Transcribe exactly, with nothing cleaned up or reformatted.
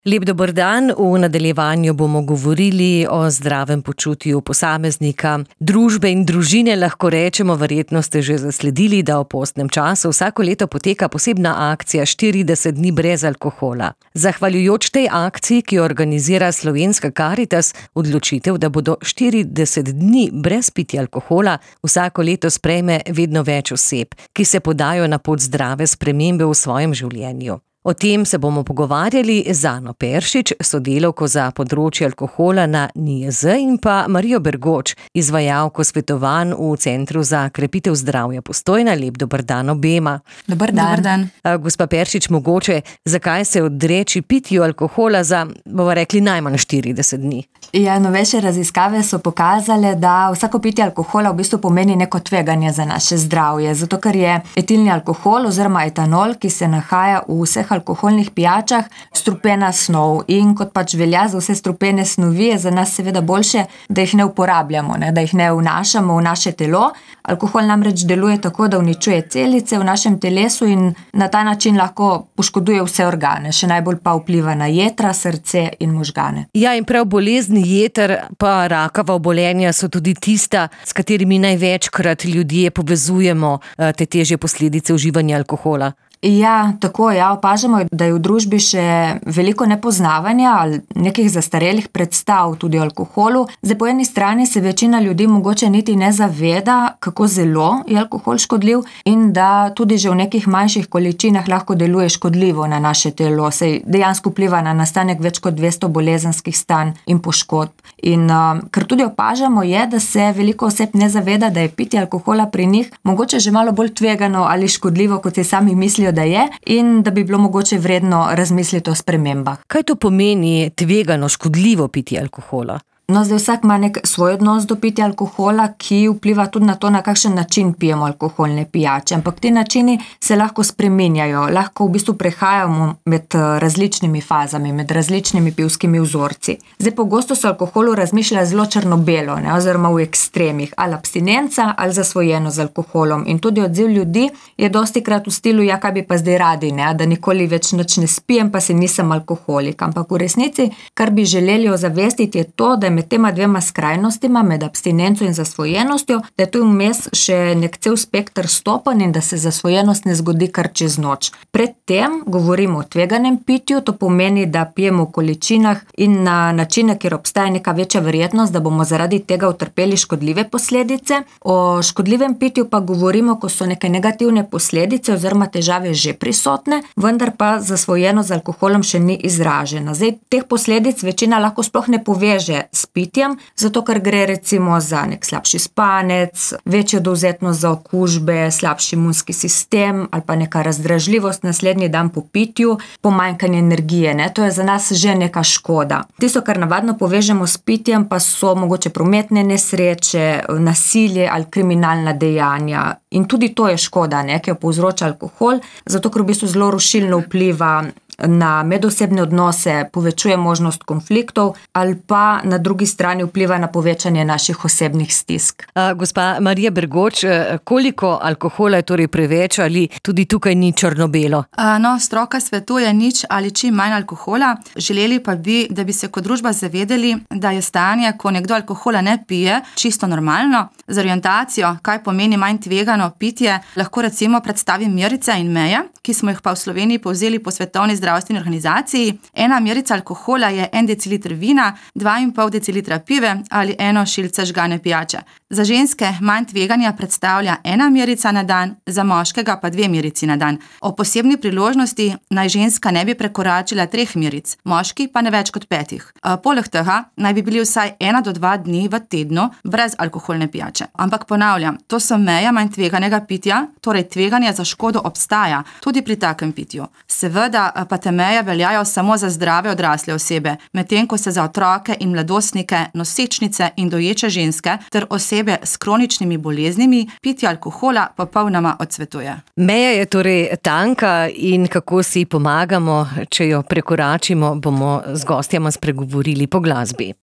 Lep dober dan, v nadaljevanju bomo govorili o zdravem počutju posameznika, družbe in družine, lahko rečemo, verjetno ste že zasledili, da v postnem času vsako leto poteka posebna akcija štirideset dni brez alkohola. Zahvaljujoč tej akciji, ki jo organizira Slovenska Karitas, odločitev, da bodo štirideset dni brez pitja alkohola, vsako leto sprejme vedno več oseb, ki se podajo na pot zdrave spremembe v svojem življenju. O tem se bomo pogovarjali z Ano Peršič, sodelavko za področje alkohola na N I J Z, in pa Marijo Bergoč, izvajalko svetovanj v Centru za krepitev zdravja Postojna. Lep dober dan obema. Dober dan. Dober dan. Gospa Peršič, mogoče, zakaj se odreči pitju alkohola za, bomo rekli, najmanj štirideset dni? Ja, novejše raziskave so pokazale, da vsako pitje alkohola v bistvu pomeni neko tveganje za naše zdravje, zato ker je etilni alkohol oziroma etanol, ki se nahaja v vseh alkoholnih pijačah, strupena snov, in kot pač velja za vse strupene snovi, je za nas seveda boljše, da jih ne uporabljamo, ne, da jih ne vnašamo v naše telo. Alkohol namreč deluje tako, da uničuje celice v našem telesu in na ta način lahko poškoduje vse organe, še najbolj pa vpliva na jetra, srce in možgane. Ja, in prav bolezni jeter pa rakava obolenja so tudi tista, s katerimi največkrat ljudje povezujemo te težje posledice uživanja alkohola. Ja, tako, ja, opažamo, da je v družbi še veliko nepoznavanja ali nekih zastarelih predstav tudi o alkoholu. Zdaj, po eni strani se večina ljudi mogoče niti ne zaveda, kako zelo je alkohol škodljiv in da tudi že v nekih manjših količinah lahko deluje škodljivo na naše telo, saj dejansko vpliva na nastanek več kot dvesto bolezenskih stanj in poškodb. In uh, kar tudi opažamo je, da se veliko oseb ne zaveda, da je pitje alkohola pri njih mogoče že malo bolj tvegano ali škodljivo, kot si sami mislijo, da je, in da bi bilo mogoče vredno razmisliti o spremembah. Kaj to pomeni tvegano, škodljivo pitje alkohola? No, zdaj vsak ima nek svoj odnos do pitja alkohola, ki vpliva tudi na to, na kakšen način pijemo alkoholne pijače. Ampak ti načini se lahko spreminjajo, lahko v bistvu prehajamo med različnimi fazami, med različnimi pivskimi vzorci. Zdaj, pogosto se alkoholu razmišlja zelo črno-belo, ne, oziroma v ekstremih, ali abstinenca ali zasvojeno z alkoholom. In tudi odziv ljudi je dostikrat v stilu, ja, kaj bi pa zdaj radi, ne, da nikoli več nič ne spijem, pa se nisem alkoholik. Ampak v resnici, kar bi želeli ozavestiti, je to, da je med tema dvema skrajnostima, med abstinenco in zasvojenostjo, da je tu vmes še nek cel spekter stopenj in da se zasvojenost ne zgodi kar čez noč. Predtem govorimo o tveganem pitju, to pomeni, da pijemo v količinah in na načine, kjer obstaja neka večja verjetnost, da bomo zaradi tega utrpeli škodljive posledice. O škodljivem pitju pa govorimo, ko so neke negativne posledice oziroma težave že prisotne, vendar pa zasvojenost z alkoholom še ni izražena. Zdaj, teh posledic večina lahko sploh ne poveže s pitjem, zato ker gre recimo za nek slabši spanec, večjo dovzetnost za okužbe, slabši imunski sistem ali pa neka razdražljivost naslednji dan po pitju, pomanjkanje energije, ne, to je za nas že neka škoda. Tisto, kar navadno povežemo s pitjem, pa so mogoče prometne nesreče, nasilje ali kriminalna dejanja. In tudi to je škoda, ne, ki jo povzroča alkohol, zato ker v bistvu zelo rušilno vpliva na medosebne odnose, povečuje možnost konfliktov ali pa na drugi strani vpliva na povečanje naših osebnih stisk. A, gospa Marija Bergoč, koliko alkohola je torej preveč ali tudi tukaj ni črno-belo? A, no, stroka svetuje nič ali čim manj alkohola. Želeli pa bi, da bi se kot družba zavedali, da je stanje, ko nekdo alkohola ne pije, čisto normalno. Za orientacijo, kaj pomeni manj tvegano pitje, lahko recimo predstavim merice in meje, ki smo jih pa v Sloveniji povzeli po Svetovni zdravstveni organizaciji. Ena merica alkohola je en deciliter vina, dva in pol decilitra pive ali eno šilce žgane pijače. Za ženske manj tveganja predstavlja ena merica na dan, za moškega pa dve merici na dan. O posebni priložnosti naj ženska ne bi prekoračila treh meric, moški pa ne več kot petih. Poleg tega naj bi bili vsaj ena do dva dni v tednu brez alkoholne pijače. Ampak ponavljam, to so meje manj tveganega pitja, torej tveganje za škodo obstaja tudi pri takem pitju. Seveda pa te meje veljajo samo za zdrave odrasle osebe, medtem ko se za otroke in mladostnike, nosečnice in doječe ženske ter osebe s kroničnimi boleznimi pitje alkohola popolnoma odsvetuje. Meja je torej tanka in kako si pomagamo, če jo prekoračimo, bomo z gostjama spregovorili po glasbi.